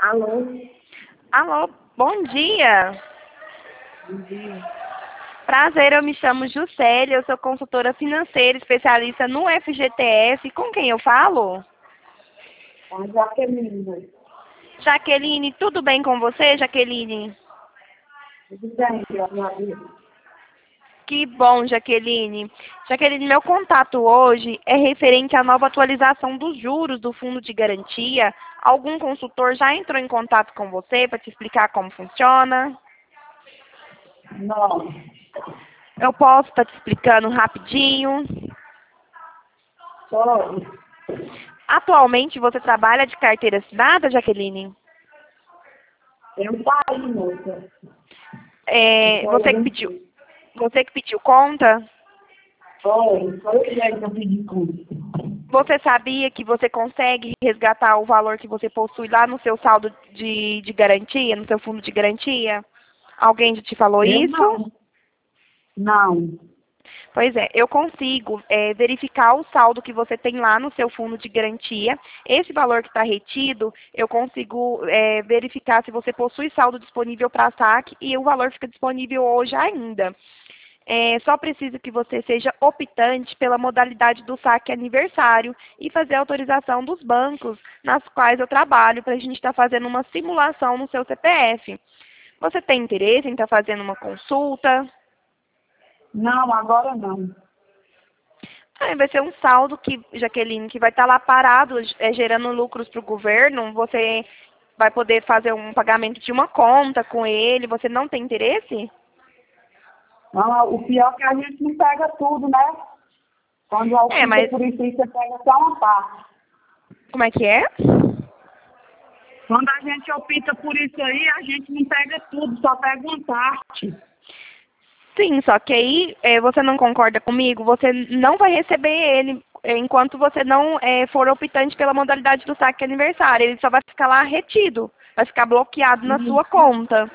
Alô? Alô, bom dia. Bom dia. Prazer, eu me chamo Juscelia, eu sou consultora financeira, especialista no FGTS. Com quem eu falo? A Jaqueline. Jaqueline, tudo bem com você, Jaqueline? Tudo bem, graças a Deus. Que bom, Jaqueline. Jaqueline, meu contato hoje é referente à nova atualização dos juros do Fundo de Garantia. Algum consultor já entrou em contato com você para te explicar como funciona? Não. Eu posso estar te explicando rapidinho. Só. Atualmente você trabalha de carteira assinada, Jaqueline? Eu saí, moça. Você que pediu conta? Foi o jeito que eu pedi custo. Você sabia que você consegue resgatar o valor que você possui lá no seu saldo de garantia, no seu fundo de garantia? Alguém já te falou Eu isso? não. Não. Pois é, eu consigo verificar o saldo que você tem lá no seu fundo de garantia. Esse valor que está retido, eu consigo verificar se você possui saldo disponível para saque e o valor fica disponível hoje ainda. Só preciso que você seja optante pela modalidade do saque aniversário e fazer a autorização dos bancos nas quais eu trabalho para a gente estar fazendo uma simulação no seu CPF. Você tem interesse em estar fazendo uma consulta? Não, agora não. Vai ser um saldo Jaqueline, que vai estar lá parado, gerando lucros para o governo. Você vai poder fazer um pagamento de uma conta com ele. Você não tem interesse? Não, o pior é que a gente não pega tudo, né? Quando a opta Mas por isso aí, você pega só uma parte. como é que é? Quando a gente opta por isso aí, a gente não pega tudo, só pega uma parte. Sim, só que aí você não concorda comigo, você não vai receber ele enquanto você não for optante pela modalidade do saque aniversário. Ele só vai ficar lá retido, vai ficar bloqueado na sua conta.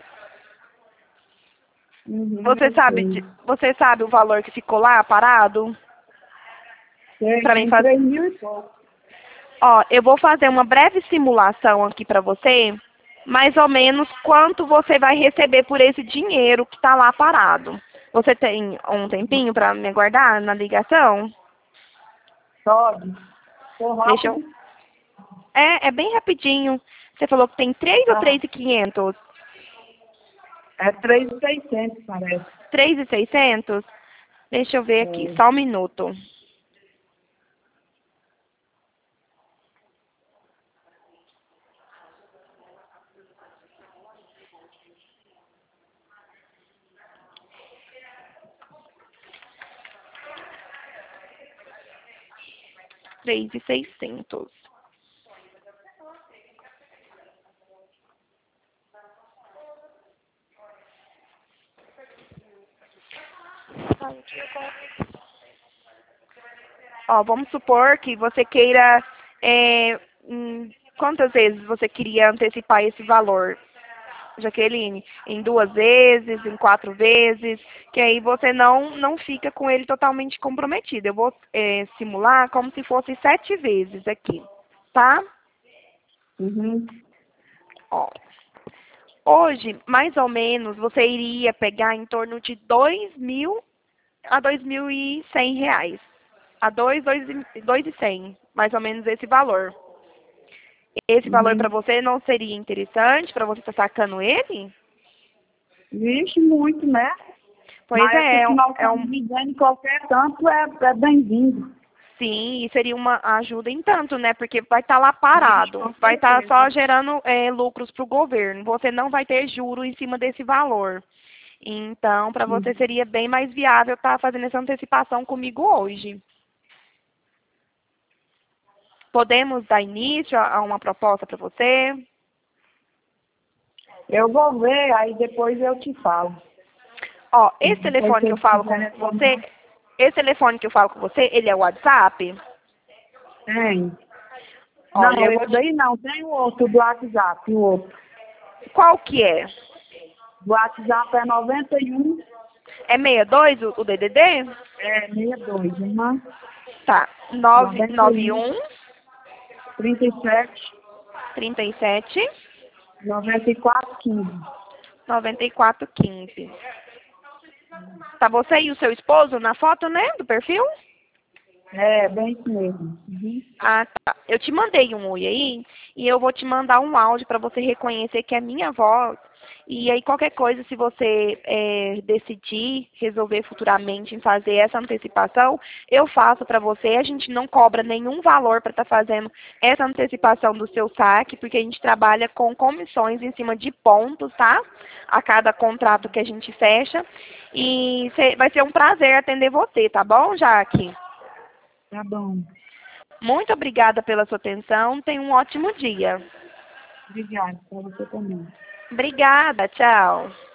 Eu sei. Você sabe o valor que ficou lá parado? Para mim Tem fazer. 3 mil e pouco. Ó, eu vou fazer uma breve simulação aqui para você, mais ou menos quanto você vai receber por esse dinheiro que está lá parado. Você tem um tempinho para me aguardar na ligação? Pode. Tô Deixa eu. rápido. É bem rapidinho. Você falou que tem 3 ou Tá. 3.500? É 3.600, parece. 3.600? Deixa eu ver aqui, É. só um minuto. Três e seiscentos. Ó, vamos supor que você queira. Quantas vezes você queria antecipar esse valor, Jaqueline? Em 2 vezes, em 4 vezes, que aí você não fica com ele totalmente comprometido. Eu vou simular como se fosse 7 vezes aqui, tá? Uhum. Ó, hoje, mais ou menos, você iria pegar em torno de 2.000 a 2.100 reais. A 2.100, mais ou menos esse valor. Esse valor para Uhum. você não seria interessante para você estar sacando ele? Vixe, muito, né? Pois Mas o é, que nós estamos vivendo, qualquer tanto é bem-vindo. sim, e seria uma ajuda em tanto, né? Porque vai estar lá Vixe, parado, com vai estar só certeza. gerando lucros para o governo. Você não vai ter juro em cima desse valor. Então, para você Uhum. seria bem mais viável estar fazendo essa antecipação comigo hoje. Podemos dar início a uma proposta para você? Eu vou ver, aí depois eu te falo. Ó, esse Depois telefone se que eu eu falo com você, telefonar. esse telefone que eu falo com você, ele é o WhatsApp? Tem. Olha, Não, eu vou esse te... daí não. Tem o outro do WhatsApp, o outro. Qual que é? O WhatsApp é 91, É 62 o DDD? é 62, uhum. Tá. 91, 991 37, 37 9415. 9415. Tá você e o seu esposo na foto, né? Do perfil? É, bem isso mesmo. Uhum. Ah, tá. Eu te mandei um oi aí e eu vou te mandar um áudio para você reconhecer que é minha voz. E aí qualquer coisa, se você decidir resolver futuramente em fazer essa antecipação, eu faço para você. A gente não cobra nenhum valor para estar fazendo essa antecipação do seu saque, porque a gente trabalha com comissões em cima de pontos, tá? A cada contrato que a gente fecha. E vai ser um prazer atender você, tá bom, Jaque? Tá bom. Muito obrigada pela sua atenção. Tenha um ótimo dia. Obrigada. Para você também. Obrigada. Tchau.